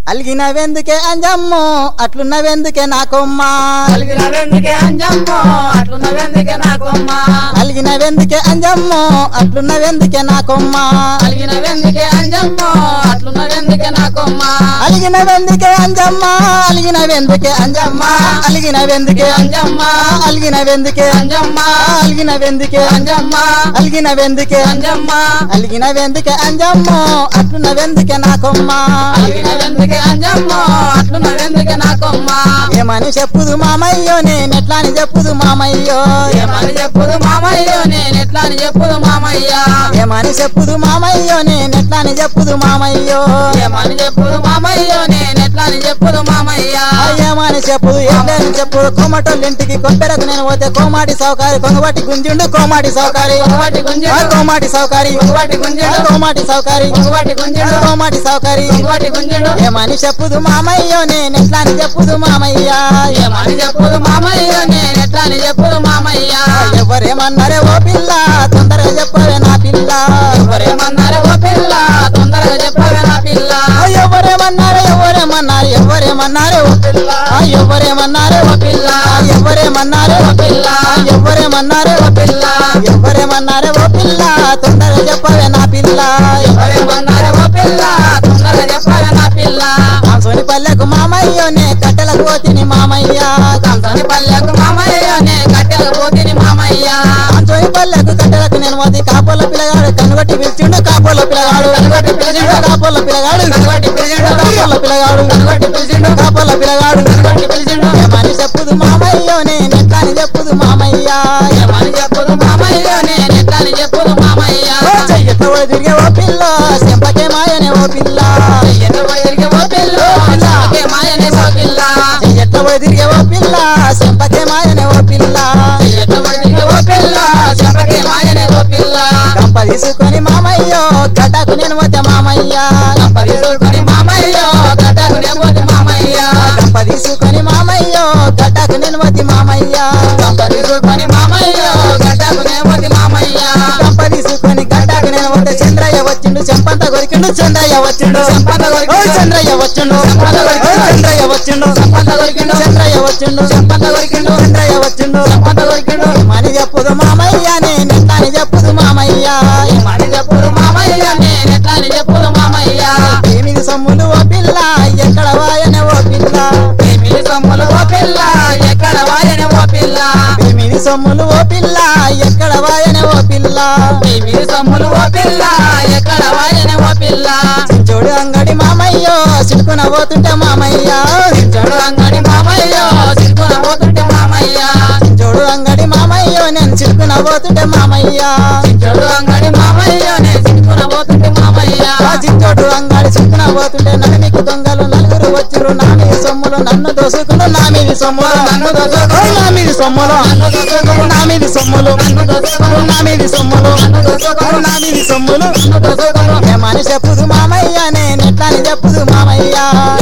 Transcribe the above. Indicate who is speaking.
Speaker 1: అలిగినవెందుకే అంజమ్మో అట్లున్నవెందుకే నా కొమ్మ
Speaker 2: అలిగినవెందుకే అంజమ్మో అట్లున్నవెందుకే నా కొమ్మ
Speaker 1: అలిగినవెందుకే అంజమ్మో అట్లున్నవెందుకే నా కొమ్మ
Speaker 2: అలిగినవెందుకే అంజమ్మో అట్లున్నవెందుకే నా కొమ్మ
Speaker 1: అలిగినవెందుకే అంజమ్మ అలిగినవెందుకే అంజమ్మ అలిగినవెందుకే
Speaker 2: అంజమ్మ
Speaker 1: అలిగినవెందుకే
Speaker 2: అంజమ్మ
Speaker 1: అలిగినవెందుకే
Speaker 2: అంజమ్మ
Speaker 1: అలిగినవెందుకే
Speaker 2: అంజమ్మ
Speaker 1: అలిగినవెందుకే అంజమ్మో అట్లున్నవెందుకే నా కొమ్మ
Speaker 2: అలిగినవెందుకే అంజమ్మో అట్లున్నవెందుకే నా కొమ్మ
Speaker 1: ఏమని చెప్పుదు మామయ్యో నేనెట్లా అని చెప్పుదు మామయ్యో
Speaker 2: ఏమని చెప్పుదు మామయ్యో నేనెట్లా అని చెప్పుదు మామయ్య
Speaker 1: ఏమని చెప్పుదు మామయ్యో నేనెట్లా అని చెప్పుదు మామయ్యో
Speaker 2: ఏమని చెప్పుదు మామయ్యో నేనెట్లా అని చెప్పుదు మామయ్య
Speaker 1: ఏమని చెప్పుదు ఎట్లని చెప్పుదు కోమటోళ్ళింటికి కొబ్బెరకు నేను పోతే కోమాటి సౌకారి కొంగవాటి గుంజుండు కోమాటి సౌకారి
Speaker 2: కొంగవాటి గుంజుండు
Speaker 1: కోమాటి సౌకారి
Speaker 2: కొంగవాటి గుంజుండు
Speaker 1: కోమాటి సౌకారి
Speaker 2: కొంగవాటి గుంజుండు
Speaker 1: కోమాటి సౌకారి
Speaker 2: కొంగవాటి గుంజుండు
Speaker 1: ఏమని చెప్పుదు మామయ్యో నేనెట్లా అని చెప్పుదు మామయ్య
Speaker 2: ఏమని చెప్పుదు మామయ్యో నేనెట్లా అని చెప్పుదు మామయ్య
Speaker 1: ఎవరేమన్నారే ఓ పిల్ల తొందరగా చెప్పవే నా పిల్ల
Speaker 2: ఎవరేమన్నారు ఓ పిల్ల తొందరగా చెప్పవే నా పిల్ల
Speaker 1: ఎవరేమన్నారే ఎవరేమన్నారు ఎవరేమన్నారే ఓ పిల్ల ఎవరేమన్నారే ఓ పిల్ల ఎవరేమన్నారే ఓ పిల్ల ఎవరేమన్నారే ఓ పిల్ల ఎవరేమన్నారే ఓ పిల్ల తొందరగా చెప్పవే నా పిల్ల
Speaker 2: ఎవరేమన్నారు ఓ పిల్ల తొందరగా చెప్పవే నా పిల్ల
Speaker 1: కాంసోని పల్లెకు మామయ్యోనే కట్టెలకు పోతిని మామయ్య
Speaker 2: కంసని పల్లెకు మామయ్యనే కట్టెలకు పోతిని మామయ్య
Speaker 1: కాంసోని పల్లెకు కట్టెలకు నేను పోతి కాపోల పిల్లగాడు కనుగొట్టి పిలిచిండు కాపోల పిల్లగాడు
Speaker 2: కనుగొట్టి పిలిచిండు
Speaker 1: కాపోల పిల్లగాడు
Speaker 2: కనుగొట్టి పిలిచిండు
Speaker 1: కాపోల పిల్లగాడు
Speaker 2: కనుగొట్టి పిలిచిండు
Speaker 1: కాపోల పిల్లగాడు
Speaker 2: కనుగొట్టి పిలిచిండు
Speaker 1: ఏమని చెప్పుదు మామయ్యో నేనెట్లా అని చెప్పుదు మామయ్య
Speaker 2: ఏమని చెప్పుదు మామయ్యో నేనెట్లా అని చెప్పుదు మామయ్య
Speaker 1: చెయ్యతో తిరిగే ఓ పిల్ల చెంపకే మాయనే ఓ పిల్ల
Speaker 2: ఎన్నో తిరిగి ఓ పిల్ల నాకే మాయనే ఓ పిల్ల
Speaker 1: చెయ్యతో తిరిగే ఓ పిల్ల చెంపకే మాయనే ఓ పిల్ల
Speaker 2: ఎన్నో తిరిగి ఓ పిల్ల చెప్పకే మాయనే ఓ పిల్ల
Speaker 1: గంప తీసుకొని మామయ్యో గడ్డకు నేను పోతే మామయ్య
Speaker 2: పరిసుకొని మామయ్యో గడ్డకు నెమ్మది మామయ్య
Speaker 1: గంప తీసుకొని మామయ్యో గడ్డకు నేను పోతే మామయ్య
Speaker 2: పరిసుకొని మామయ్యో గడ్డకు నెమ్మది మామయ్య
Speaker 1: గంప తీసుకొని గడ్డకు నేను పోతే చంద్రయ్య వచ్చిండు చెంపంత కొరికిండు చంద్రయ్య వచ్చిండు
Speaker 2: చెంపంత కొరికిండు.
Speaker 1: ఓ చంద్రయ్య వచ్చిండు
Speaker 2: చెంపంత కొరికిండు.
Speaker 1: ఓ చంద్రయ్య వచ్చిండు
Speaker 2: చెంపంత కొరికిండు.
Speaker 1: చంద్రయ్య వచ్చిండు
Speaker 2: చెంపంత కొరికిండు.
Speaker 1: చంద్రయ్య వచ్చిండు
Speaker 2: చెంపంత కొరికిండు.
Speaker 1: ఏమని చెప్పుదు మామయ్య నేనెట్లా అని చెప్పుదు మామయ్య
Speaker 2: ఏమని చెప్పుదు మామయ్య నేనెట్లా అని చెప్పుదు మామయ్య
Speaker 1: ఏమిది సొమ్ములు ఓ పిల్ల ఎక్కడ వాయనే ఓ పిల్ల
Speaker 2: ఏమిది సొమ్ములు ఓ పిల్ల ఎక్కడ వాయనే ఓ పిల్ల
Speaker 1: ఏమిది సొమ్ములు ఓ పిల్ల ఎక్కడ వాయనే ఓ పిల్ల
Speaker 2: ఏమిది సొమ్ములు ఓ పిల్ల ఎక్కడ వాయనే ఓ పిల్ల
Speaker 1: చించోడు అంగడి మామయ్యో సిడుకున పోతుంటే మామయ్య
Speaker 2: చెడు అంగడి మామయ్యో సిక్కున పోతుంటే మామయ్య
Speaker 1: చించోడు అంగడి మామయ్యో నేను సిడుకున పోతుంటే మామయ్య
Speaker 2: చెడు అంగడి మామయ్యో నేను సిక్కున పోతుంటే మామయ్య
Speaker 1: చించోడు అంగడి సిడుకున పోతుంటే నడిమికి దొంగలు నలుగురు వచ్చిరు నా మీది సొమ్ములు నన్ను దోసుకును నా మీది సొమ్ములు
Speaker 2: నన్ను దోసుకును.
Speaker 1: ఓయ్ నా మీది సొమ్ములు
Speaker 2: నన్ను దోసుకును.
Speaker 1: నా మీది సొమ్ములు
Speaker 2: నన్ను దోసుకును.
Speaker 1: నా మీది సొమ్ములు
Speaker 2: నన్ను దోసుకును.
Speaker 1: నా మీది సొమ్ములు
Speaker 2: నన్ను దోసుకును.
Speaker 1: ఏమని చెప్పుదు మామయ్య నేనెట్లా అని చెప్పుదు మామయ్య